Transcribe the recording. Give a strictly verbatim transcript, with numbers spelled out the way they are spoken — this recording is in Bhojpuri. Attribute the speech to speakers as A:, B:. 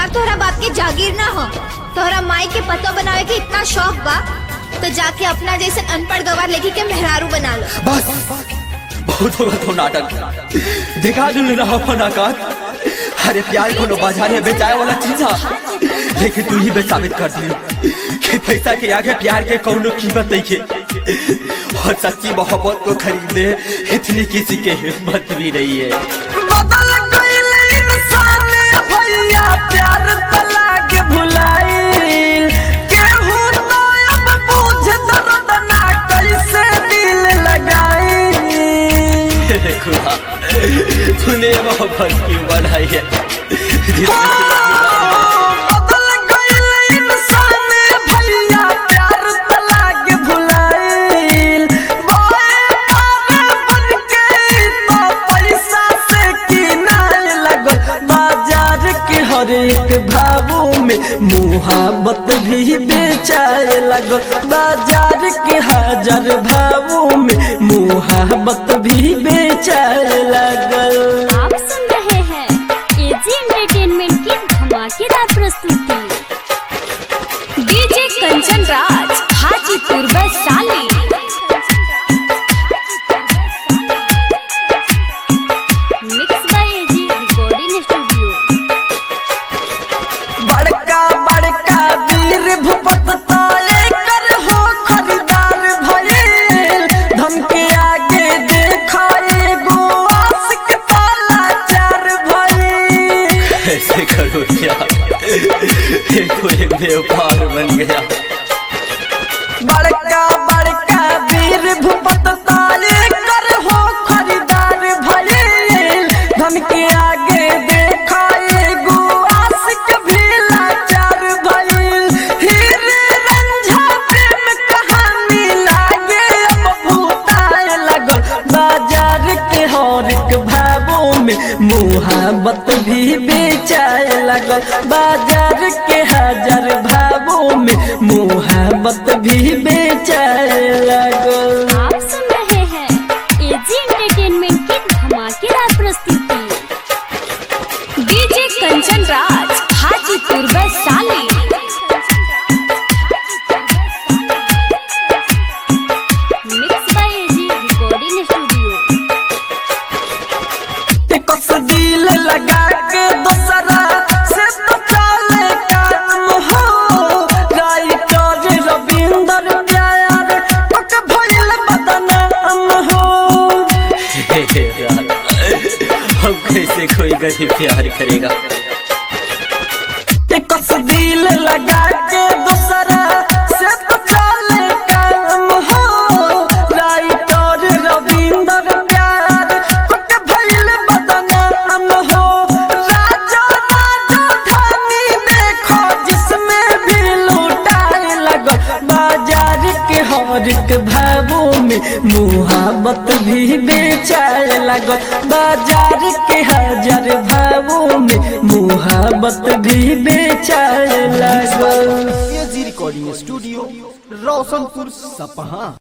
A: हमार तोहरा बाप के जागीर ना हो। तोहरा माई के पतो बनावे के इतना शौक बा तो जाके अपना जैसे अनपढ़ गवार लेके के मेहरारू बना लो।
B: बस बहुत होगा तो नाटक दिखा दू ना अपन आकाश। अरे प्यार को बाजार में बेचाए वाला चीज है, लेकिन तू ही साबित कर दी कि पैसा के आगे प्यार के कौनो कीमत नहीं है और सच्ची मोहब्बत को खरीदने इतनी किसी के हिम्मत भी नहीं है।
C: बदल गइल इंसान भैया प्यार तला के भुलाइल केहू तो अब बुझ दर्द ना कैसे दिल लगाई।
B: खुदा तूने मोहब्बत क्यों बनाई है?
C: बदल गइल इंसान भैया प्यार तला के भुलाइल बन के तो पैसा से किनारे लगल बाजार के हर एक भावों में मुहाबत भी बेचाए लगल बाजार के हजार भावों में मुहाबत भी बेचाए लगल।
D: आप सुन रहे हैं एजी एंटरटेनमेंट की धमाकेदार प्रस्तुति। DJ Kanchan Raj Hajipur Vaishali. Mix by AG recording studio.
C: बड़का बड़का वीर भूपत ताले कर हो खरीदार भइल धन के आगे देखाए गो आशिक ताला चार भइल।
B: ऐसे करो क्या, देखो एक व्यापार बन गया।
C: बड़का बड़का वीर भूपत ताले कर हो खरीदार भइल धन के आगे देखाए गो आशिक भी लाचार भइल। हीरे रंझा प्रेम कहानी लागे अब भूताए लगल बाजार के हर एक भावों में मुहाबत भी बेचाए लगल बाजार के हजार भावों में मुहाबत भी बेचाए लगल।
D: आप सुन रहे हैं एजी एंटरटेनमेंट की धमाकेदार प्रस्तुति। DJ Kanchan Raj Hajipur Vaishali. Mix by AG recording studio.
C: कस दिल लगा के दूसरा से तो चले काम हो राइटर रविंदर प्यार पक भइल बदनाम हो।
B: हम कैसे कोई गरीब प्यार करेगा?
C: कस दिल लगा के दूसरा से तो चले काम हो राइटर रविंदर प्यार पक भइल बदनाम हो। राजा राजधानी देखो जिसमें भी लूटाए लगल बाजार के हर एक भावों में मुहाबत भी बेचाए लगल बाजार के हजार भावों में मुहाबत भी बेचाए लगल।
E: एजी रिकॉर्डिंग स्टूडियो रोशनपुर सपहा।